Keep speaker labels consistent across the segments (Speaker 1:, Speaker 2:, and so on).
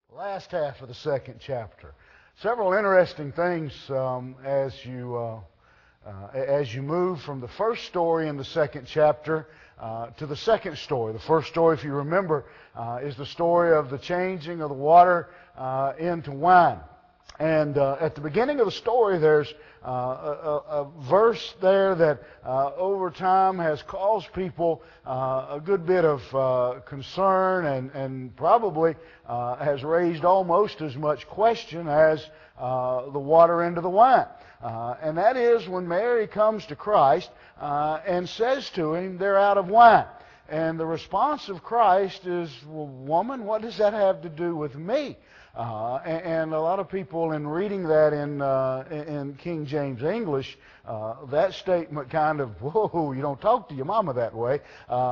Speaker 1: Last half of the second chapter. Several interesting things as you move from the first story in the second chapter to the second story. The first story, if you remember, is the story of the changing of the water into wine. And at the beginning of the story, there's a verse there that over time has caused people a good bit of concern and probably has raised almost as much question as the water into the wine. And that is when Mary comes to Christ and says to him, "They're out of wine." And the response of Christ is, "Well, woman, what does that have to do with me?" And a lot of people, in reading that in King James English, that statement kind of, whoa, you don't talk to your mama that way.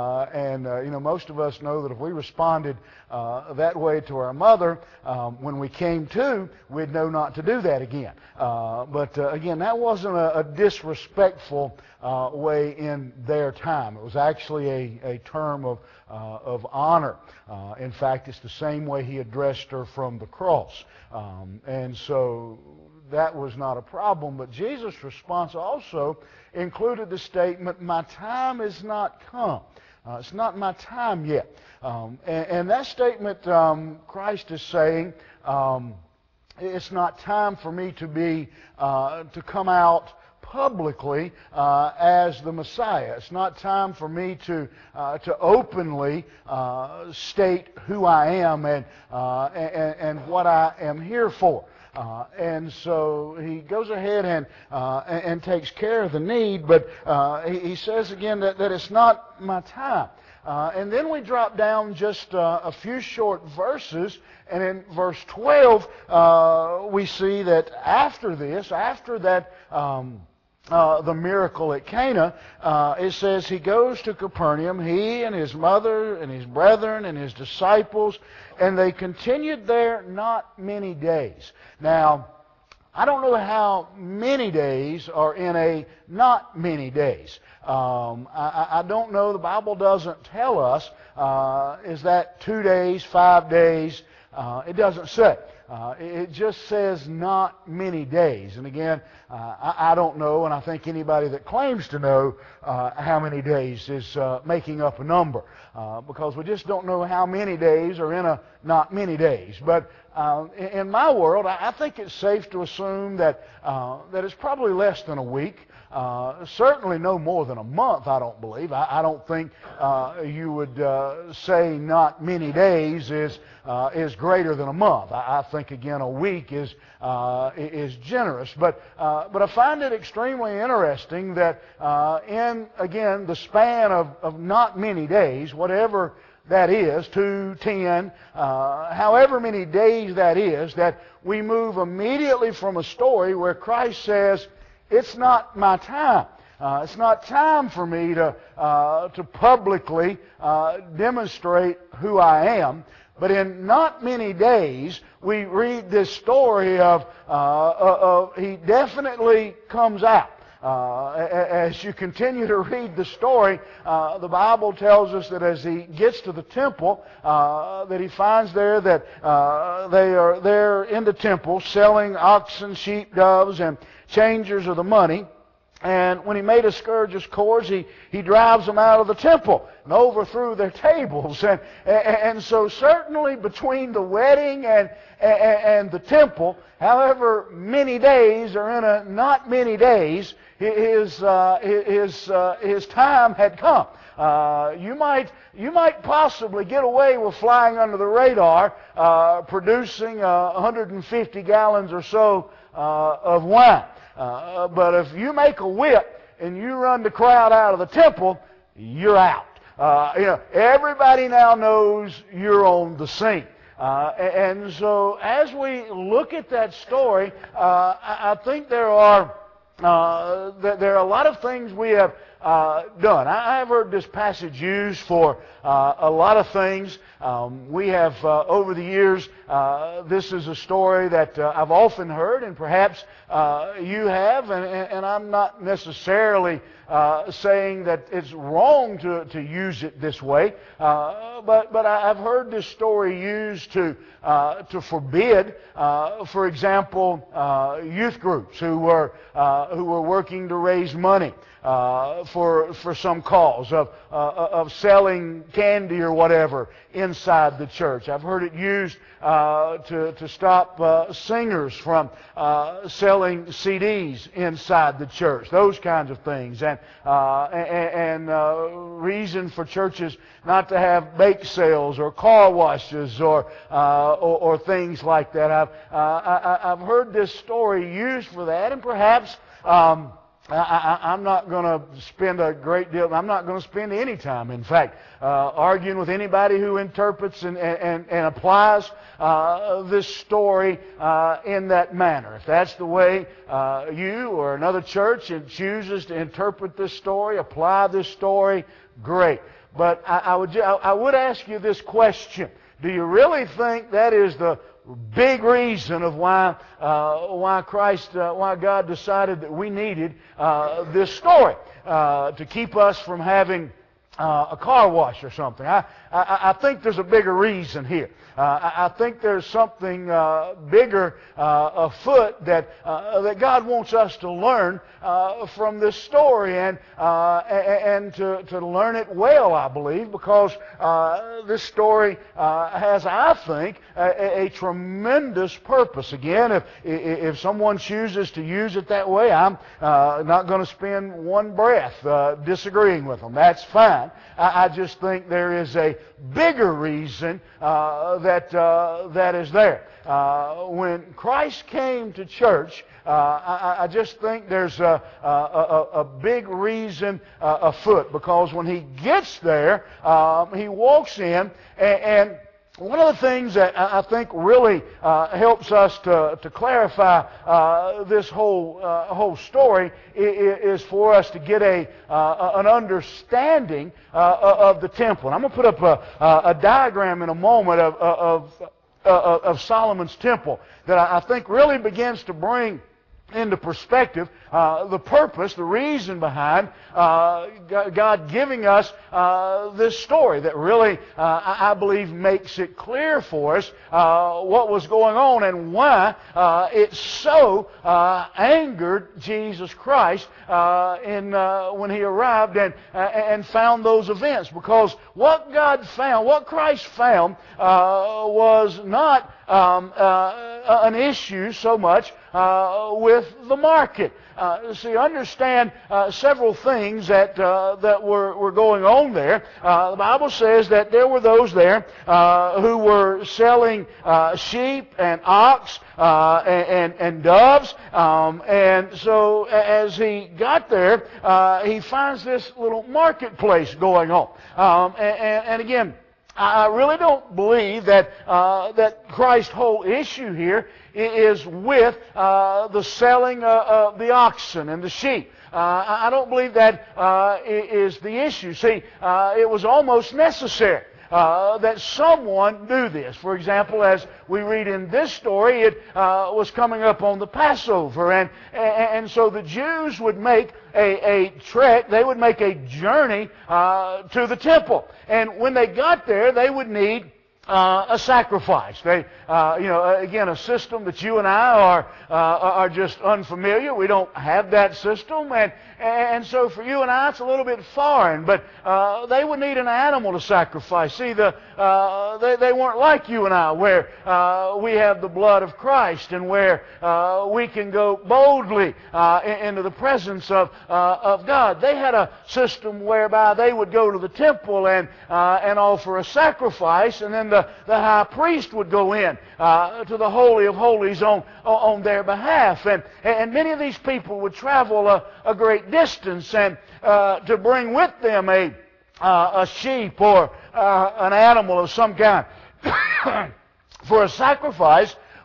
Speaker 1: Most of us know that if we responded that way to our mother when we came to, we'd know not to do that again. But again, that wasn't a disrespectful way in their time. It was actually a term of honor. In fact, it's the same way he addressed her from the cross. And so that was not a problem. But Jesus' response also included the statement, "My time is not come." It's not my time yet. And that statement, Christ is saying, it's not time for me to come out publicly as the Messiah. It's not time for me to openly state who I am and what I am here for. And so he goes ahead and takes care of the need, but he says again that it's not my time. And then we drop down just a few short verses, and in verse 12 we see that after that the miracle at Cana, it says he goes to Capernaum, he and his mother and his brethren and his disciples, and they continued there not many days. Now, I don't know how many days are in a not many days. I don't know. The Bible doesn't tell us. Is that 2 days, 5 days? It doesn't say. It just says not many days. And again, I don't know, and I think anybody that claims to know how many days is making up a number, because we just don't know how many days are in a not many days. But in my world, I think it's safe to assume that it's probably less than a week. Certainly no more than a month, I don't believe. I don't think you would say not many days is greater than a month. I think, again, a week is generous. But I find it extremely interesting that in, again, the span of not many days, whatever that is, 2, 10, however many days that is, that we move immediately from a story where Christ says, "It's not my time. It's not time for me to publicly demonstrate who I am." But in not many days, we read this story of he definitely comes out. As you continue to read the story, the Bible tells us that as he gets to the temple, that he finds there that they are there in the temple selling oxen, sheep, doves, and changers of the money. And when he made a scourge of cords, he drives them out of the temple and overthrew their tables. And so certainly between the wedding and the temple, however many days are in a not many days, his time had come. You might possibly get away with flying under the radar, producing 150 gallons or so of wine. But if you make a whip and you run the crowd out of the temple, you're out. Everybody now knows you're on the scene. And so as we look at that story, I think there are a lot of things we have done. I have heard this passage used for a lot of things. We have, over the years, this is a story that I've often heard, and perhaps you have, and I'm not necessarily saying that it's wrong to use it this way, but I've heard this story used to forbid, for example, youth groups who were working to raise money for some cause of selling candy or whatever inside the church. I've heard it used to stop singers from selling CDs inside the church. Those kinds of things, and reason for churches not to have bake sales or car washes or things like that. I've heard this story used for that, and perhaps. I'm not going to spend a great deal, I'm not going to spend any time, in fact, arguing with anybody who interprets and applies this story in that manner. If that's the way you or another church chooses to interpret this story, apply this story, great. But I would ask you this question. Do you really think that is the big reason of why God decided that we needed this story to keep us from having a car wash or something? I think there's a bigger reason here. I think there's something bigger afoot that God wants us to learn from this story, and to learn it well, I believe, because this story has, I think, a tremendous purpose. Again, if someone chooses to use it that way, I'm not going to spend one breath disagreeing with them. That's fine. I just think there is a bigger reason that is there. When Christ came to church, I just think there's a big reason afoot, because when He gets there, He walks in, and one of the things that I think really helps us to clarify this whole story is for us to get an understanding of the temple. And I'm going to put up a diagram in a moment of Solomon's temple that I think really begins to bring into perspective the purpose, the reason behind God giving us this story that really, I believe, makes it clear for us what was going on and why it so angered Jesus Christ when He arrived and found those events. Because what Christ found was not an issue so much with the market. See, understand several things that were going on there. The Bible says that there were those there who were selling sheep and ox and doves. And so as he got there, he finds this little marketplace going on. And again, I really don't believe that Christ's whole issue here is with the selling of the oxen and the sheep. I don't believe that is the issue. See, it was almost necessary that someone do this. For example, as we read in this story, it was coming up on the Passover, and so the Jews would make a trek. They would make a journey to the temple, and when they got there, they would need a sacrifice. They, again, a system that you and I are just unfamiliar. We don't have that system, and so for you and I, it's a little bit foreign. But they would need an animal to sacrifice. See, they weren't like you and I, where we have the blood of Christ and where we can go boldly into the presence of God. They had a system whereby they would go to the temple and offer a sacrifice, and then the high priest would go in to the Holy of Holies on their behalf. And many of these people would travel a great distance and to bring with them a sheep or an animal of some kind for a sacrifice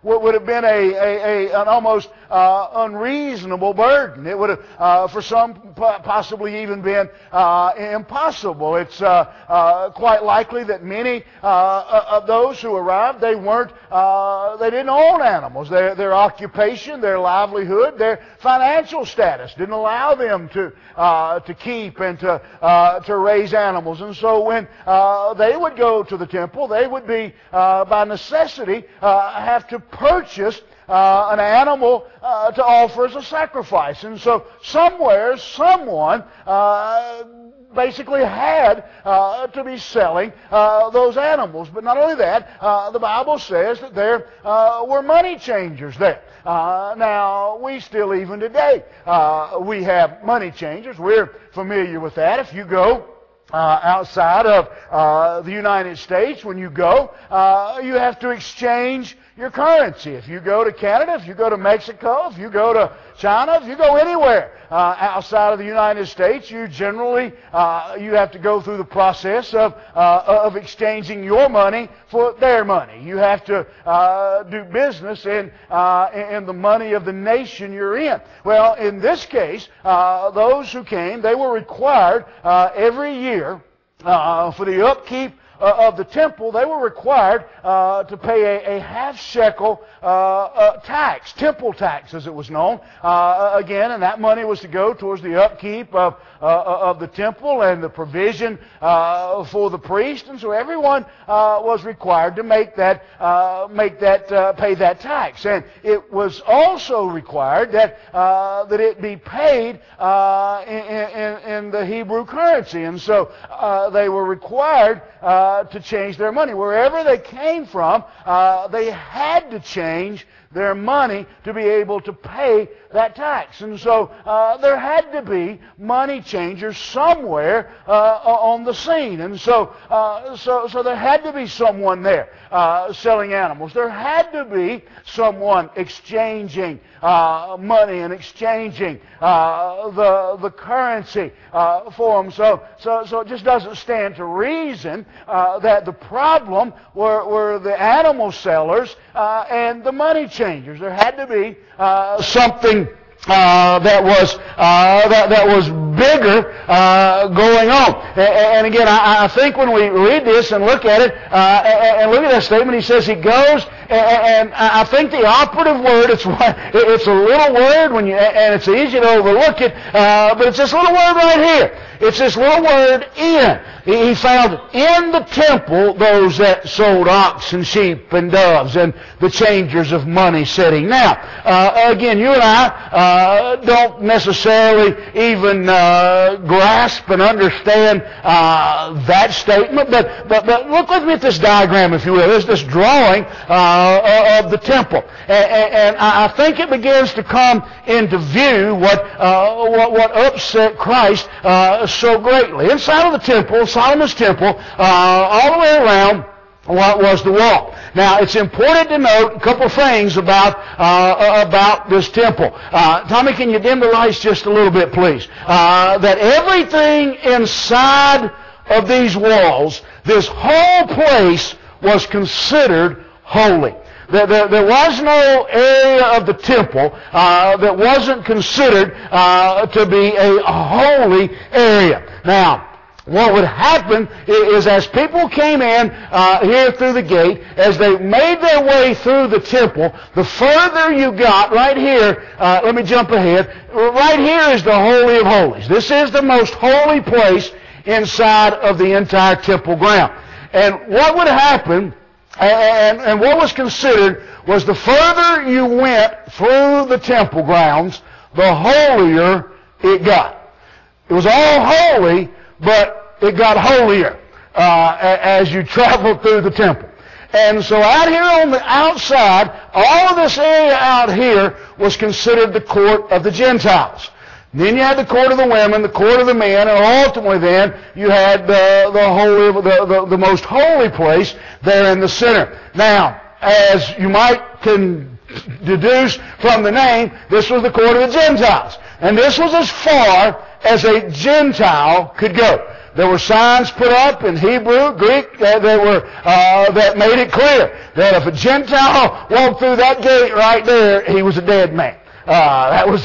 Speaker 1: would have been an almost unreasonable burden. It would have, for some, possibly even been impossible. It's quite likely that many of those who arrived, they didn't own animals. Their occupation, their livelihood, their financial status didn't allow them to keep and to raise animals. And so when they would go to the temple, they would be, by necessity, have to purchase an animal to offer as a sacrifice. And so somewhere, someone basically had to be selling those animals. But not only that, the Bible says that there were money changers there. Now, we still, even today, we have money changers. We're familiar with that. If you go outside of the United States, when you go, you have to exchange your currency. If you go to Canada, if you go to Mexico, if you go to China, if you go anywhere outside of the United States, you generally you have to go through the process of exchanging your money for their money. You have to do business in the money of the nation you're in. Well, in this case, those who came, they were required every year for the upkeep of the temple, they were required to pay a half shekel tax, temple tax as it was known. Again, and that money was to go towards the upkeep of the temple and the provision for the priest. And so everyone was required to pay that tax. And it was also required that it be paid in the Hebrew currency. And so they were required to change their money. Wherever they came from, they had to change their money to be able to pay that tax. And so there had to be money changers somewhere on the scene. And so there had to be someone there selling animals. There had to be someone exchanging money and exchanging the currency for them. So it just doesn't stand to reason that the problem were the animal sellers and the money changers. There had to be something that was bigger going on. And again, I think when we read this and look at it, and look at that statement, he says he goes, and I think the operative word, it's a little word, and it's easy to overlook it, but it's this little word right here. It's this little word, in. He found in the temple those that sold ox and sheep and doves and the changers of money sitting. Now, again, you and I don't necessarily even grasp and understand that statement, but look with me at this diagram, if you will. There's this drawing of the temple, and I think it begins to come into view what upset Christ so greatly. Inside of the temple, Solomon's temple, all the way around, what was the wall. Now, it's important to note a couple of things about this temple. Tommy, can you dim the lights just a little bit, please? That everything inside of these walls, this whole place was considered holy. There was no area of the temple that wasn't considered to be a holy area. Now, what would happen is as people came in here through the gate, as they made their way through the temple, the further you got, right here, let me jump ahead, right here is the Holy of Holies. This is the most holy place inside of the entire temple ground. And what would happen, and what was considered, was the further you went through the temple grounds, the holier it got. It was all holy, but it got holier as you traveled through the temple. And so out here on the outside, all of this area out here was considered the court of the Gentiles. And then you had the court of the women, the court of the men, and ultimately then you had the most holy place there in the center. Now, as you might deduce from the name, this was the court of the Gentiles. And this was as far as a Gentile could go. there were signs put up in Hebrew, Greek, that made it clear that if a Gentile walked through that gate right there, he was a dead man. That was,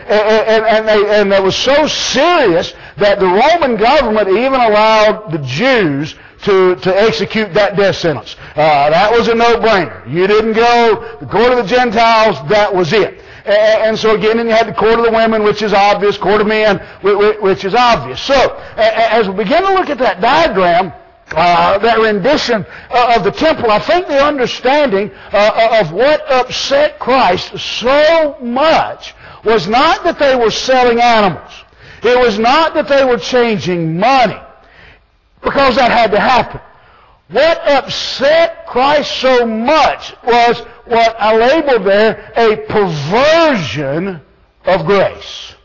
Speaker 1: and that was so serious that the Roman government even allowed the Jews to execute that death sentence. That was a no-brainer. You didn't go the court of the Gentiles, that was it. And so again, then you had the court of the women, which is obvious, court of men, which is obvious. So, as we begin to look at that diagram, that rendition of the temple, I think the understanding of what upset Christ so much was not that they were selling animals. It was not that they were changing money, because that had to happen. What upset Christ so much was what I labeled there a perversion of grace.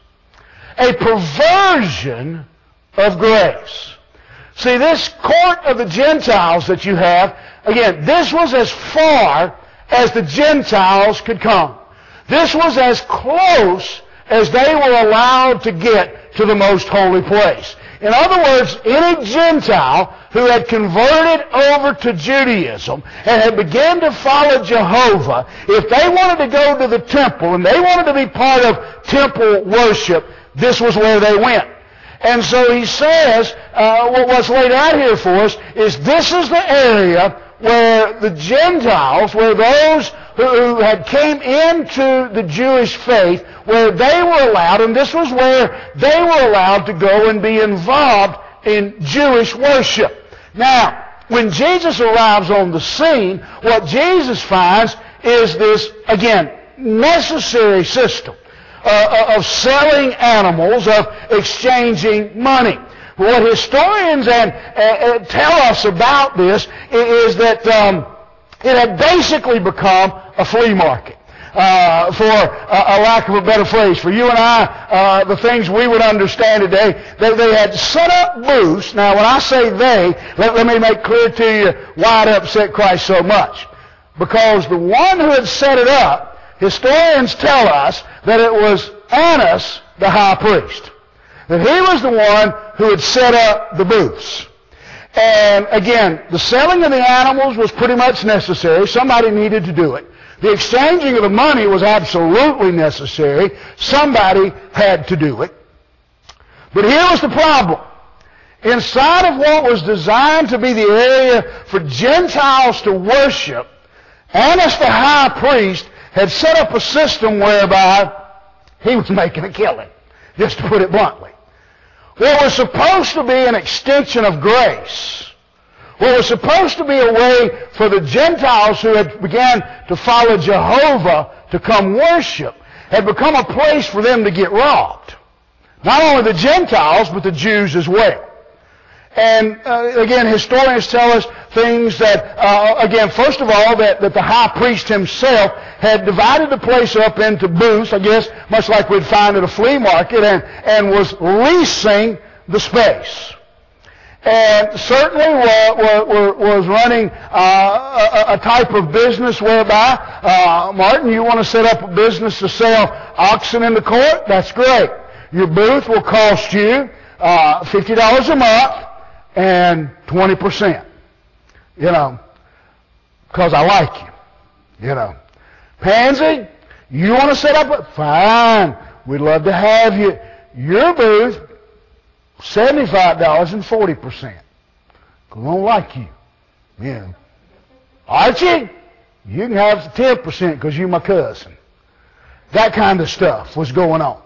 Speaker 1: A perversion of grace. See, this court of the Gentiles that you have, again, this was as far as the Gentiles could come. This was as close as they were allowed to get to the most holy place. In other words, any Gentile who had converted over to Judaism and had begun to follow Jehovah, if they wanted to go to the temple and they wanted to be part of temple worship, this was where they went. And so he says, what's laid out here for us is this is the area where the Gentiles, where those who had came into the Jewish faith, where they were allowed, and this was where they were allowed to go and be involved in Jewish worship. Now, when Jesus arrives on the scene, what Jesus finds is this, again, necessary system of selling animals, of exchanging money. What historians tell us about this is that it had basically become a flea market. For a lack of a better phrase, for you and I, the things we would understand today, they had set up booths. Now, when I say they, let me make clear to you why it upset Christ so much. Because the one who had set it up, historians tell us that it was Annas, the high priest. That he was the one who had set up the booths. And again, the selling of the animals was pretty much necessary. Somebody needed to do it. The exchanging of the money was absolutely necessary. Somebody had to do it. But here was the problem. Inside of what was designed to be the area for Gentiles to worship, Annas the high priest had set up a system whereby he was making a killing, just to put it bluntly. What was supposed to be an extension of grace, what was supposed to be a way for the Gentiles who had began to follow Jehovah to come worship, had become a place for them to get robbed. Not only the Gentiles, but the Jews as well. And again, historians tell us things that, again, first of all, that the high priest himself had divided the place up into booths, I guess, much like we'd find at a flea market, and was leasing the space. And certainly was running a type of business whereby, Martin, you want to set up a business to sell oxen in the court? That's great. Your booth will cost you $50 a month and 20%. You know, because I like you. You know. Pansy, you want to set up a... Fine. We'd love to have you. Your booth, $75 and 40%. I don't like you. You know. Archie, you can have 10% because you're my cousin. That kind of stuff was going on.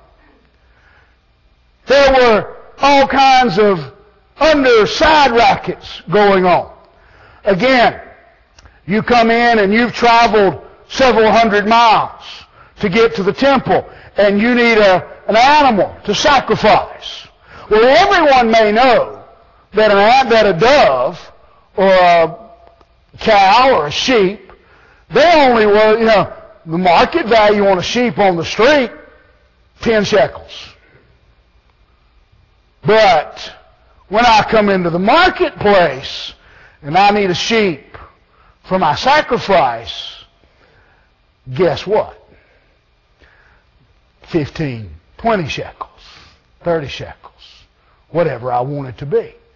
Speaker 1: There were all kinds of side rackets going on. Again, you come in and you've traveled several hundred miles to get to the temple, and you need an animal to sacrifice. Well, everyone may know that a dove or a cow or a sheep, they only were, the market value on a sheep on the street, 10 shekels. But when I come into the marketplace and I need a sheep for my sacrifice, guess what? 15, 20 shekels, 30 shekels, whatever I want it to be.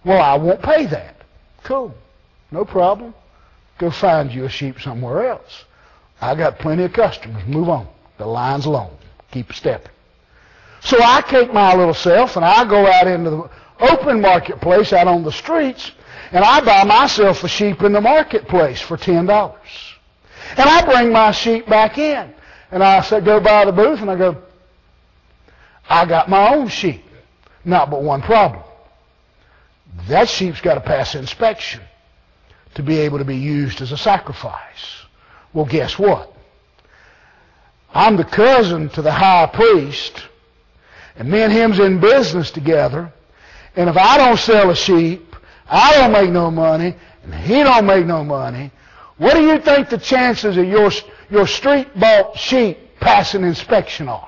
Speaker 1: Well, I won't pay that. Cool. No problem. Go find you a sheep somewhere else. I got plenty of customers. Move on. The line's long. Keep stepping. So I take my little self and I go out into the open marketplace out on the streets, and I buy myself a sheep in the marketplace for $10. And I bring my sheep back in. And I go by the booth and I go, I got my own sheep. Not but one problem. That sheep's got to pass inspection to be able to be used as a sacrifice. Well, guess what? I'm the cousin to the high priest, and me and him's in business together, and if I don't sell a sheep, I don't make no money, and he don't make no money. What do you think the chances of your street-bought sheep passing inspection are?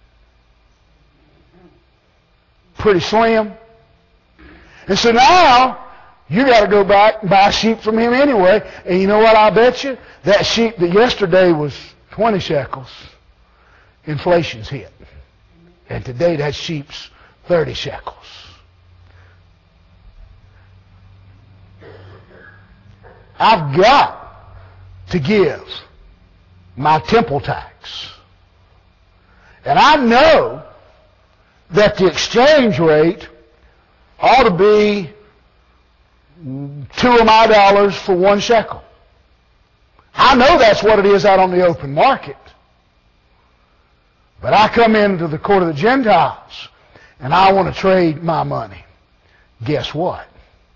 Speaker 1: Pretty slim. And so now, you got to go back and buy sheep from him anyway. And you know what, I'll bet you? That sheep that yesterday was 20 shekels, inflation's hit. And today that sheep's 30 shekels. I've got to give my temple tax. And I know that the exchange rate ought to be $2 of my dollars for 1 shekel. I know that's what it is out on the open market. But I come into the court of the Gentiles and I want to trade my money. Guess what?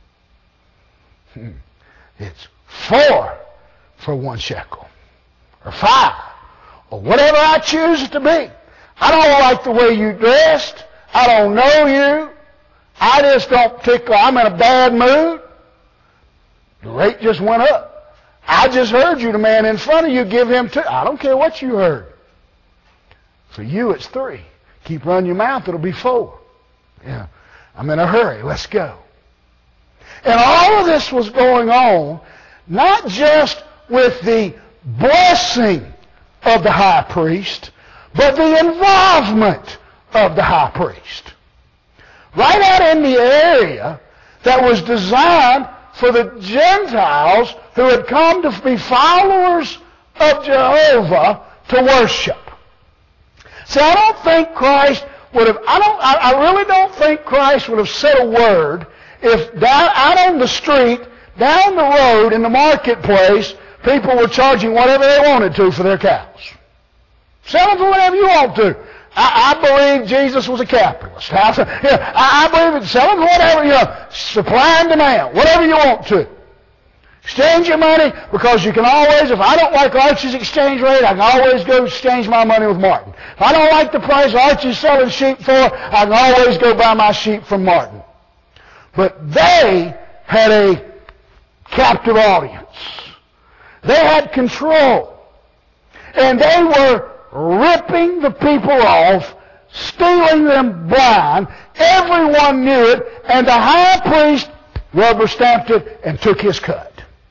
Speaker 1: It's 4 for 1 shekel. Or 5. Or whatever I choose it to be. I don't like the way you dressed. I don't know you. I just don't tickle. I'm in a bad mood. The rate just went up. I just heard you, the man in front of you, give him 2. I don't care what you heard. For you, it's 3. Keep running your mouth, it'll be 4. Yeah. I'm in a hurry. Let's go. And all of this was going on, not just with the blessing of the high priest, but the involvement of the high priest. Right out in the area that was designed for the Gentiles who had come to be followers of Jehovah to worship. See, I don't think Christ would have, I really don't think Christ would have said a word if out on the street, down the road, in the marketplace, people were charging whatever they wanted to for their cows. Sell them for whatever you want to. I believe Jesus was a capitalist. I believe it. Sell them for whatever, supply and demand, whatever you want to. Exchange your money, because you can always, if I don't like Archie's exchange rate, I can always go exchange my money with Martin. If I don't like the price Archie's selling sheep for, I can always go buy my sheep from Martin. But they had a captive audience. They had control. And they were ripping the people off, stealing them blind. Everyone knew it, and the high priest rubber stamped it and took his cut.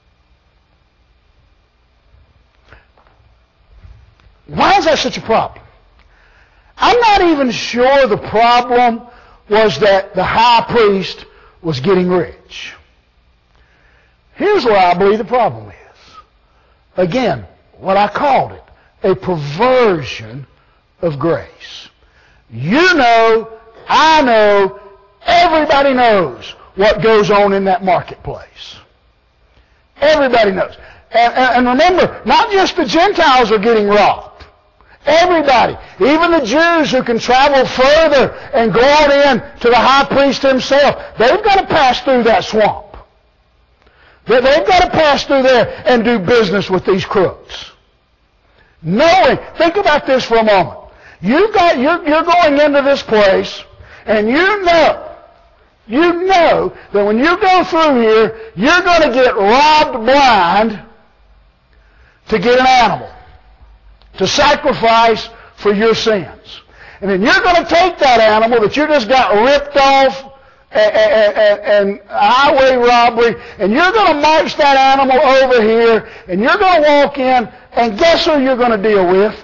Speaker 1: Why is that such a problem? I'm not even sure the problem was that the high priest was getting rich. Here's what I believe the problem is. Again, what I called it, a perversion of grace. You know, I know, everybody knows what goes on in that marketplace. Everybody knows. And remember, not just the Gentiles are getting robbed. Everybody, even the Jews who can travel further and go on in to the high priest himself, they've got to pass through that swamp. They've got to pass through there and do business with these crooks. Knowing, think about this for a moment. You're going into this place, and you know that when you go through here, you're going to get robbed blind to get an animal, to sacrifice for your sins. And then you're going to take that animal that you just got ripped off and highway robbery, and you're going to march that animal over here, and you're going to walk in, and guess who you're going to deal with?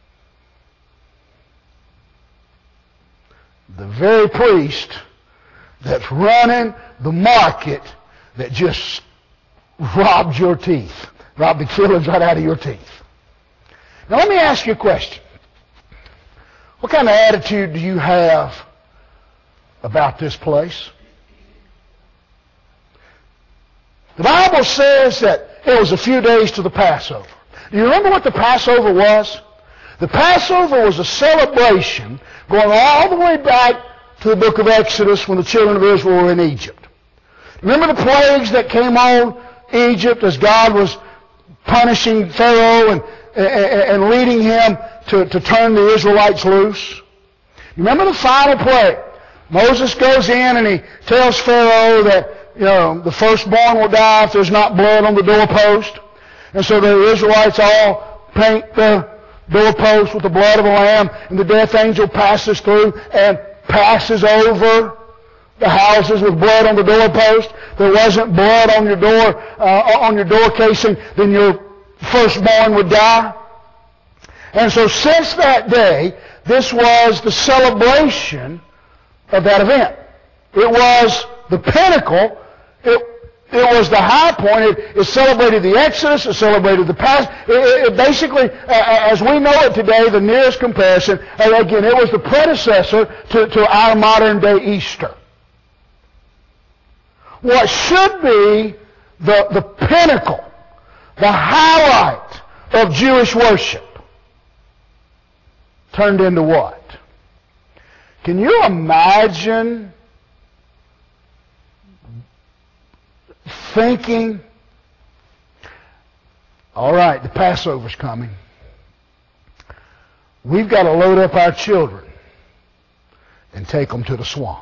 Speaker 1: The very priest that's running the market that just robbed your teeth, robbed the fillings right out of your teeth. Now let me ask you a question. What kind of attitude do you have about this place? The Bible says that it was a few days to the Passover. Do you remember what the Passover was? The Passover was a celebration going all the way back to the book of Exodus when the children of Israel were in Egypt. Remember the plagues that came on Egypt as God was punishing Pharaoh and leading him to turn the Israelites loose? Remember the final plague? Moses goes in and he tells Pharaoh that the firstborn will die if there's not blood on the doorpost. And so the Israelites all paint the doorpost with the blood of a lamb, and the death angel passes through and passes over the houses with blood on the doorpost. If there wasn't blood on your door casing, then your firstborn would die. And so since that day, this was the celebration of that event. It was the pinnacle. It was the high point. It celebrated the Exodus. It celebrated the past. It basically, as we know it today, the nearest comparison, and again, it was the predecessor to our modern day Easter. What should be the pinnacle, the highlight of Jewish worship, turned into what? Can you imagine thinking, all right, the Passover's coming. We've got to load up our children and take them to the swamp.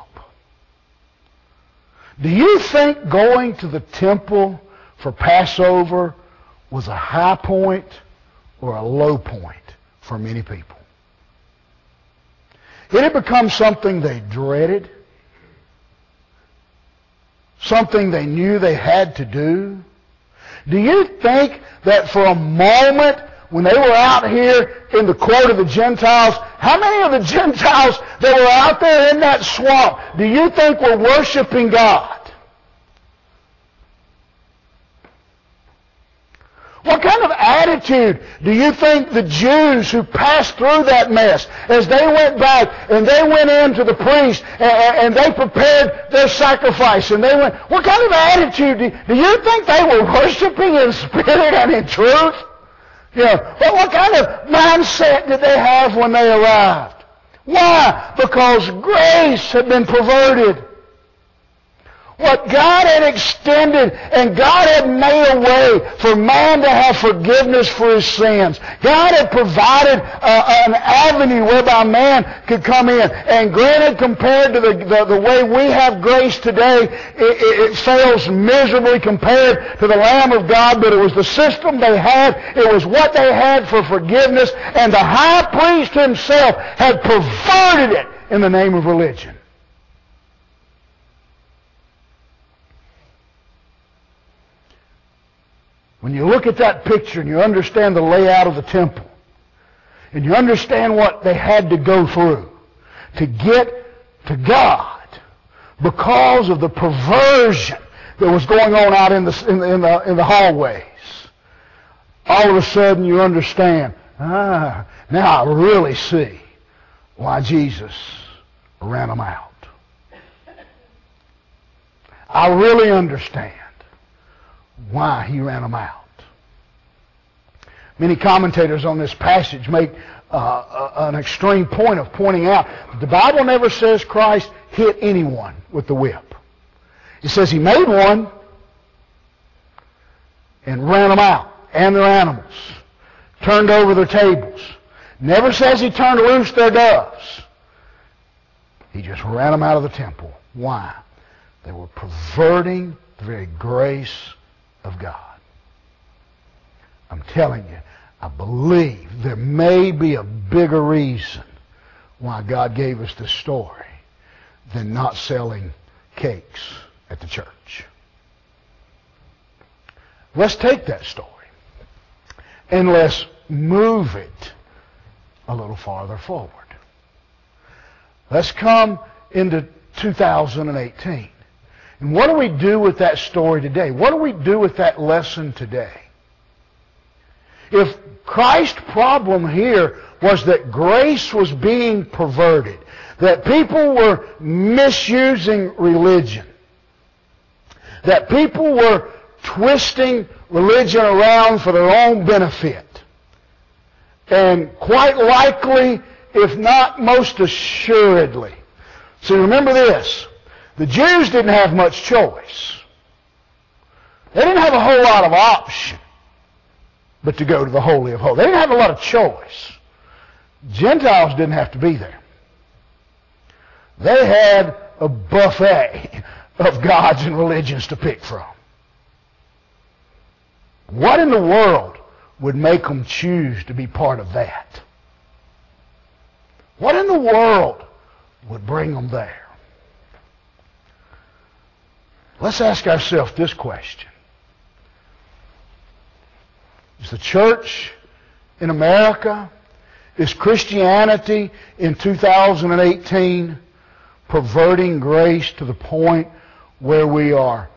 Speaker 1: Do you think going to the temple for Passover was a high point or a low point for many people? It had become something they dreaded, something they knew they had to do. Do you think that for a moment when they were out here in the court of the Gentiles, how many of the Gentiles that were out there in that swamp do you think were worshiping God? What kind of attitude do you think the Jews who passed through that mess, as they went back and they went into the priest and they prepared their sacrifice and they went, what kind of attitude do you think they were worshiping in spirit and in truth? What kind of mindset did they have when they arrived? Why? Because grace had been perverted. What God had extended and God had made a way for man to have forgiveness for his sins. God had provided an avenue whereby man could come in. And granted, compared to the way we have grace today, it fails miserably compared to the Lamb of God, but it was the system they had. It was what they had for forgiveness. And the high priest himself had perverted it in the name of religion. When you look at that picture and you understand the layout of the temple, and you understand what they had to go through to get to God because of the perversion that was going on out in the hallways, all of a sudden you understand, now I really see why Jesus ran them out. I really understand why he ran them out. Many commentators on this passage make an extreme point of pointing out that the Bible never says Christ hit anyone with the whip. It says he made one and ran them out, and their animals, turned over their tables. Never says he turned loose their doves. He just ran them out of the temple. Why? They were perverting the very grace of God. I'm telling you, I believe there may be a bigger reason why God gave us this story than not selling cakes at the church. Let's take that story and let's move it a little farther forward. Let's come into 2018. And what do we do with that story today? What do we do with that lesson today? If Christ's problem here was that grace was being perverted, that people were misusing religion, that people were twisting religion around for their own benefit, and quite likely, if not most assuredly. So remember this, the Jews didn't have much choice. They didn't have a whole lot of option but to go to the Holy of Holies. They didn't have a lot of choice. Gentiles didn't have to be there. They had a buffet of gods and religions to pick from. What in the world would make them choose to be part of that? What in the world would bring them there? Let's ask ourselves this question. Is the church in America, is Christianity in 2018 perverting grace to the point where we are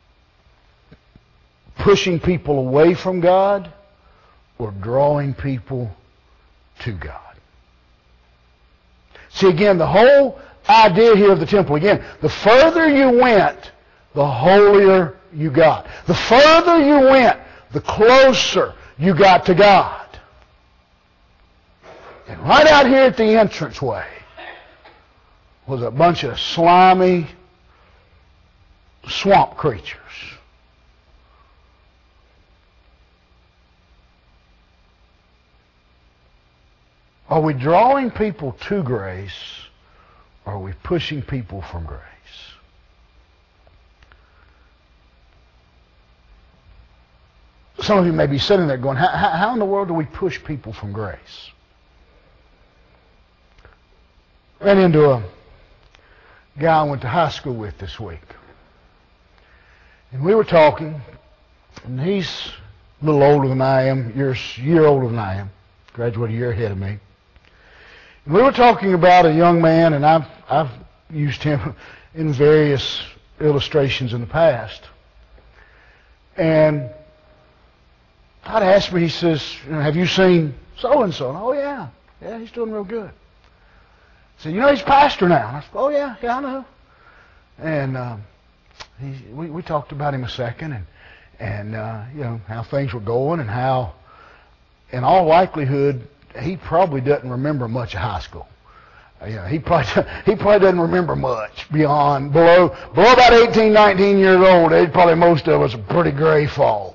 Speaker 1: pushing people away from God or drawing people to God? See, again, the whole idea here of the temple, again, the further you went, the holier you got. The further you went, the closer you got to God. And right out here at the entranceway was a bunch of slimy swamp creatures. Are we drawing people to grace, or are we pushing people from grace? Some of you may be sitting there going, how in the world do we push people from grace? Ran into a guy I went to high school with this week. And we were talking, and he's a little older than I am, a year older than I am, graduated a year ahead of me. And we were talking about a young man, and I've used him in various illustrations in the past. And Todd asked me, he says, have you seen so-and-so? And, oh, yeah. Yeah, he's doing real good. He said, he's pastor now. And I said, oh, yeah, I know. And we talked about him a second and how things were going and how, in all likelihood, he probably doesn't remember much of high school. He probably doesn't remember much beyond, below about 18, 19 years old. Probably most of us a pretty gray fog.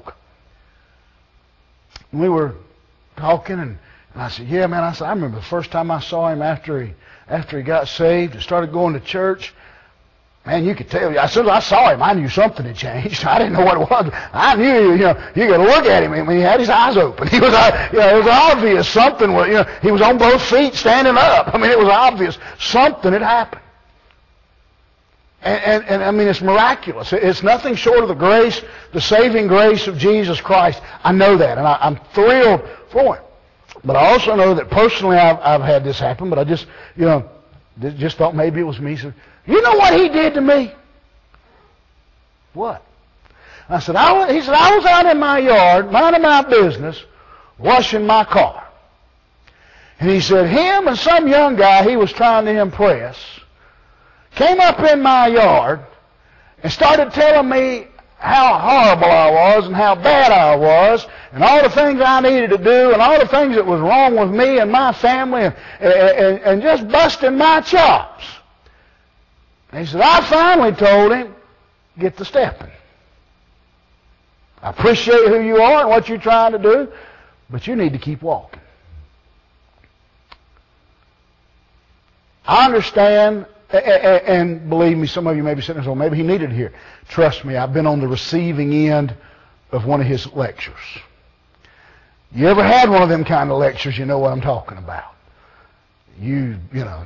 Speaker 1: We were talking, and I said, yeah, man, I remember the first time I saw him after he got saved and started going to church. Man, you could tell. As soon as I saw him, I knew something had changed. I didn't know what it was. I knew, you got to look at him. I mean, he had his eyes open. It was obvious something was, he was on both feet standing up. I mean, it was obvious something had happened. And I mean, it's miraculous. It's nothing short of the grace, the saving grace of Jesus Christ. I know that, and I'm thrilled for him. But I also know that personally I've had this happen, but I just, just thought maybe it was me. So, you know what he did to me? What? I said, he said, I was out in my yard, minding my business, washing my car. And he said, him and some young guy he was trying to impress came up in my yard and started telling me how horrible I was and how bad I was and all the things I needed to do and all the things that was wrong with me and my family and just busting my chops. And he said, I finally told him, get to stepping. I appreciate who you are and what you're trying to do, but you need to keep walking. I understand. And believe me, some of you may be sitting there saying, well, maybe he needed it here. Trust me, I've been on the receiving end of one of his lectures. You ever had one of them kind of lectures, you know what I'm talking about. Take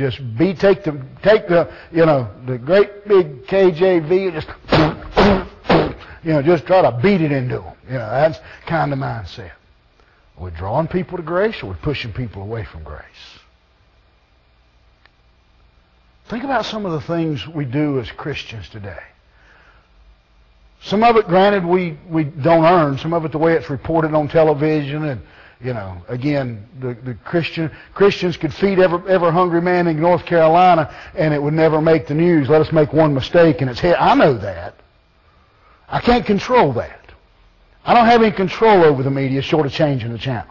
Speaker 1: the great big KJV and just try to beat it into them. That's kind of mindset. Are we drawing people to grace or are we pushing people away from grace? Think about some of the things we do as Christians today. Some of it, granted, we don't earn. Some of it the way it's reported on television. And, again, the Christians could feed every hungry man in North Carolina and it would never make the news. Let us make one mistake and it's hit. I know that. I can't control that. I don't have any control over the media short of changing the channel.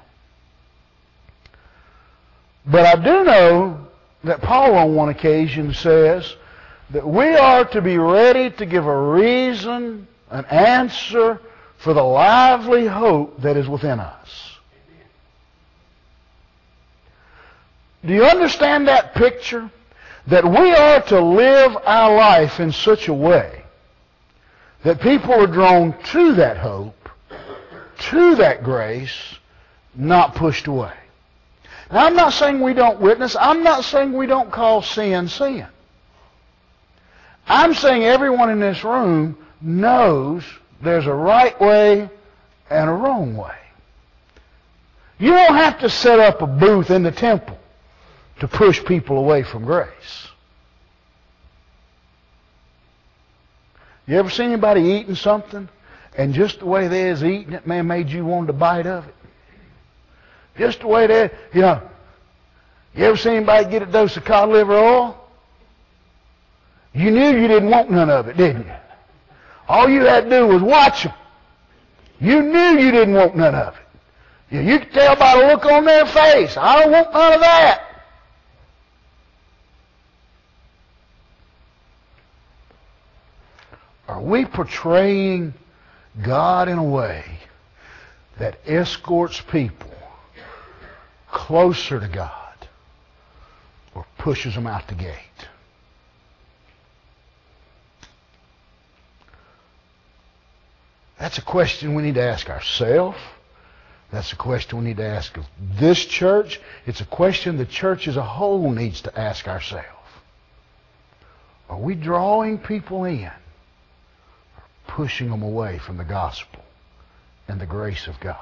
Speaker 1: But I do know that Paul on one occasion says that we are to be ready to give a reason, an answer for the lively hope that is within us. Do you understand that picture? That we are to live our life in such a way that people are drawn to that hope, to that grace, not pushed away. Now, I'm not saying we don't witness. I'm not saying we don't call sin, sin. I'm saying everyone in this room knows there's a right way and a wrong way. You don't have to set up a booth in the temple to push people away from grace. You ever seen anybody eating something and just the way they is eating it, man, made you want a bite of it? Just the way they, you ever seen anybody get a dose of cod liver oil? You knew you didn't want none of it, didn't you? All you had to do was watch them. You knew you didn't want none of it. You could tell by the look on their face. I don't want none of that. Are we portraying God in a way that escorts people closer to God or pushes them out the gate? That's a question we need to ask ourselves. That's a question we need to ask of this church. It's a question the church as a whole needs to ask ourselves. Are we drawing people in or pushing them away from the gospel and the grace of God?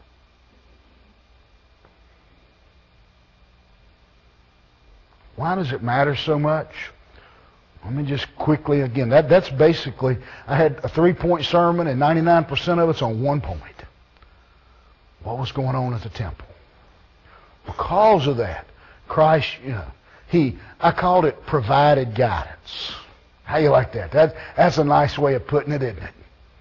Speaker 1: Why does it matter so much? Let me just quickly, again, that's basically, I had a 3-point sermon and 99% of it's on one point. What was going on at the temple? Because of that, Christ, I called it provided guidance. How you like that? That's a nice way of putting it, isn't it?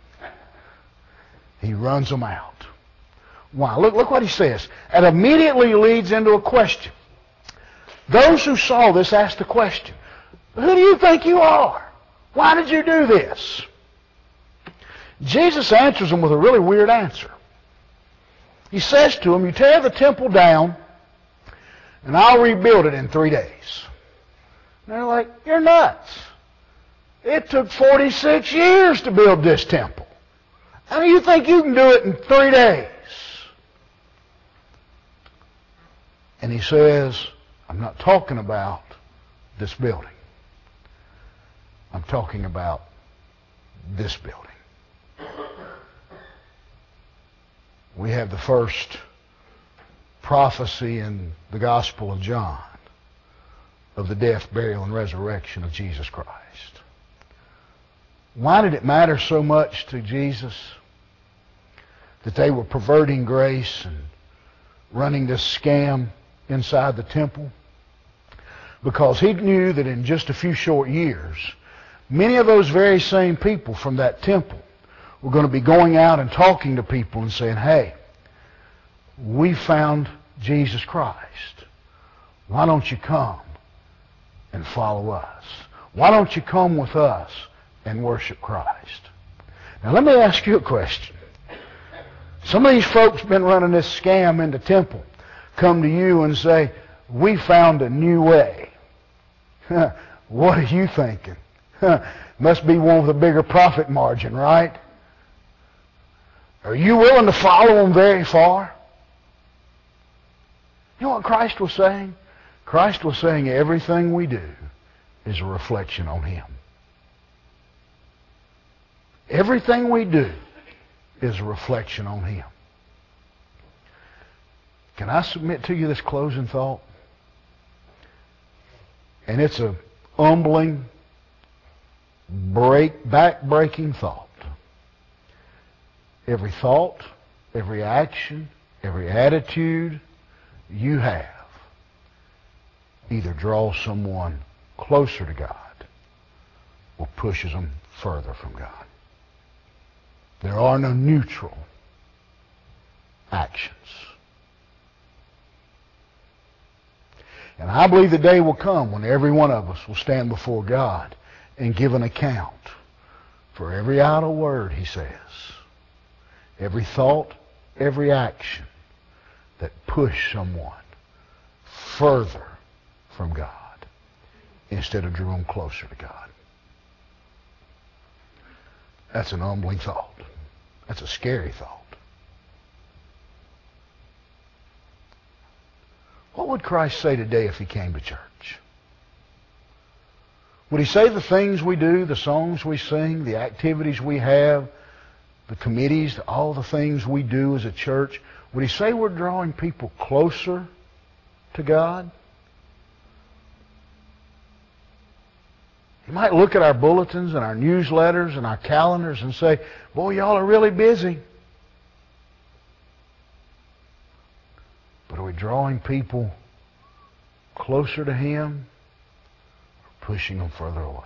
Speaker 1: He runs them out. Why? Look what he says. It immediately leads into a question. Those who saw this asked the question, who do you think you are? Why did you do this? Jesus answers them with a really weird answer. He says to them, you tear the temple down and I'll rebuild it in 3 days. And they're like, you're nuts. It took 46 years to build this temple. How do you think you can do it in 3 days? And he says, I'm not talking about this building. I'm talking about this building. We have the first prophecy in the Gospel of John of the death, burial, and resurrection of Jesus Christ. Why did it matter so much to Jesus that they were perverting grace and running this scam inside the temple? Because he knew that in just a few short years, many of those very same people from that temple were going to be going out and talking to people and saying, hey, we found Jesus Christ. Why don't you come and follow us? Why don't you come with us and worship Christ? Now let me ask you a question. Some of these folks been running this scam in the temple come to you and say, we found a new way. What are you thinking? Must be one with a bigger profit margin, right? Are you willing to follow them very far? You know what Christ was saying? Christ was saying everything we do is a reflection on Him. Everything we do is a reflection on Him. Can I submit to you this closing thought? And it's a humbling, back-breaking thought. Every thought, every action, every attitude you have either draws someone closer to God or pushes them further from God. There are no neutral actions. And I believe the day will come when every one of us will stand before God and give an account for every idle word He says, every thought, every action that pushed someone further from God instead of drew them closer to God. That's an humbling thought. That's a scary thought. What would Christ say today if He came to church? Would He say the things we do, the songs we sing, the activities we have, the committees, all the things we do as a church, would He say we're drawing people closer to God? He might look at our bulletins and our newsletters and our calendars and say, boy, y'all are really busy. But are we drawing people closer to Him or pushing them further away?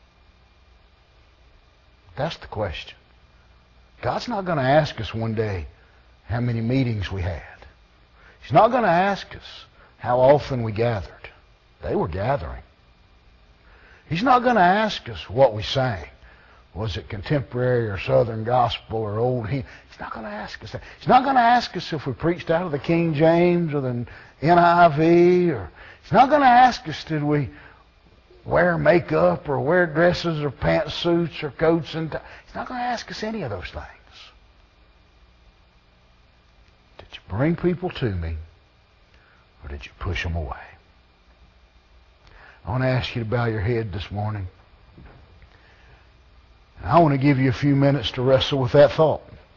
Speaker 1: That's the question. God's not going to ask us one day how many meetings we had. He's not going to ask us how often we gathered. They were gathering. He's not going to ask us what we sang. Was it contemporary or Southern gospel or old hymn? He's not going to ask us that. He's not going to ask us if we preached out of the King James or the NIV. He's not going to ask us did we wear makeup or wear dresses or pantsuits or coats and ties. He's not going to ask us any of those things. Did you bring people to me or did you push them away? I want to ask you to bow your head this morning. And I want to give you a few minutes to wrestle with that thought.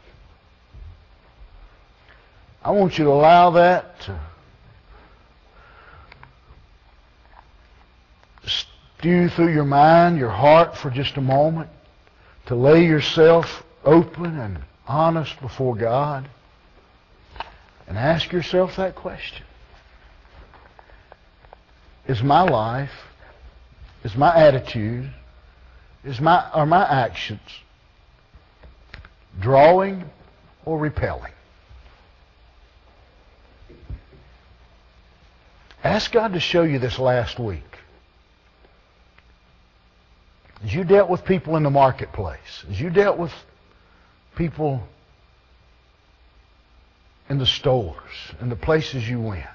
Speaker 1: I want you to allow that to stew through your mind, your heart for just a moment, to lay yourself open and honest before God and ask yourself that question. Is my life, is my attitude, are my actions drawing or repelling? Ask God to show you this last week. As you dealt with people in the marketplace, as you dealt with people in the stores, in the places you went,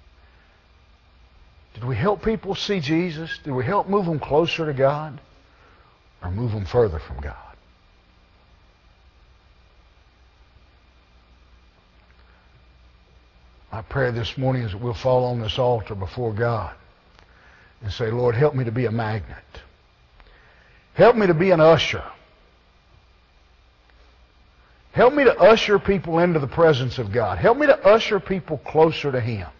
Speaker 1: did we help people see Jesus? Did we help move them closer to God or move them further from God? My prayer this morning is that we'll fall on this altar before God and say, Lord, help me to be a magnet. Help me to be an usher. Help me to usher people into the presence of God. Help me to usher people closer to Him.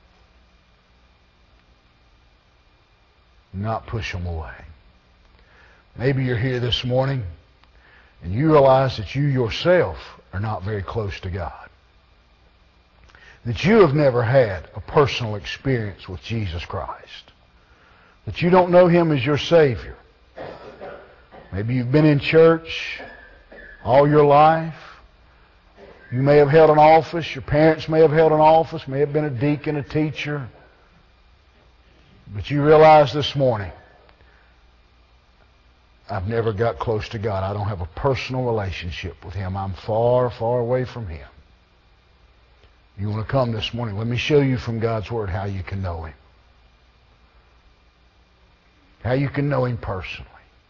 Speaker 1: Not push them away. Maybe you're here this morning and you realize that you yourself are not very close to God. That you have never had a personal experience with Jesus Christ. That you don't know Him as your Savior. Maybe you've been in church all your life. You may have held an office. Your parents may have held an office. May have been a deacon, a teacher. But you realize this morning, I've never got close to God. I don't have a personal relationship with Him. I'm far, far away from Him. You want to come this morning? Let me show you from God's Word how you can know Him. How you can know Him personally.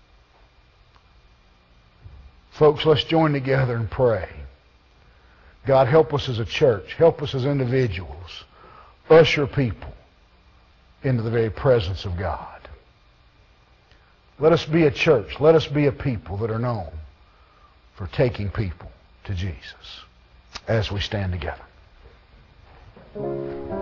Speaker 1: Folks, let's join together and pray. God, help us as a church. Help us as individuals. Usher people into the very presence of God. Let us be a church. Let us be a people that are known for taking people to Jesus as we stand together.